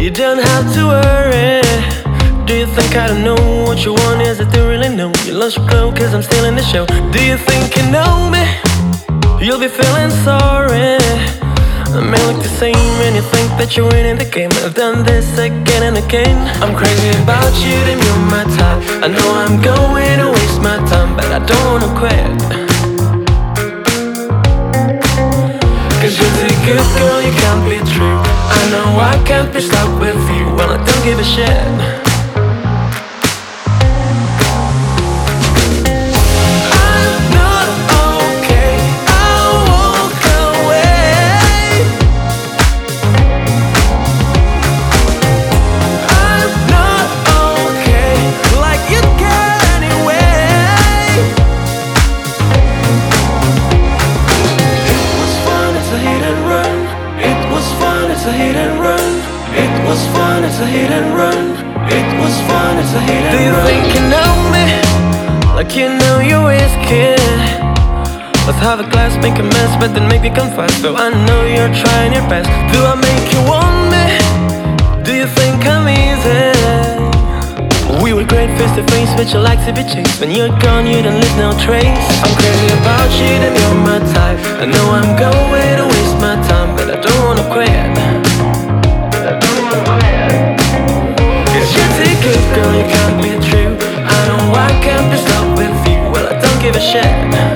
You don't have to worry. Do you think I don't know what you want? Is it to really know? You lost your glow cause I'm still in the show. Do you think you know me? You'll be feeling sorry. I may look the same and you think that you're winning the game. I've done this again and again. I'm crazy about you, then you're my type. I know I'm going to waste my time, but I don't wanna quit. Cause you're a good girl, you can't be true. I know I can't be stuck with you. Well, I don't give a shit. A hit and run. It was fun, it's a hit and run. It was fun, it's a hit and run. Do you think you know me? Like you know your whiskey. Let's have a glass, make a mess, but then make me confess. Though I know you're trying your best. Do I make you want me? Do you think I'm easy? We were great face to face, but you like to be chased. When you're gone, you don't leave no trace. I'm crazy about you, then you're my type. I know I'm going to waste my time, but I don't wanna quit. Girl, you can't be true. I know I can't be stuck with you. Well, I don't give a shit.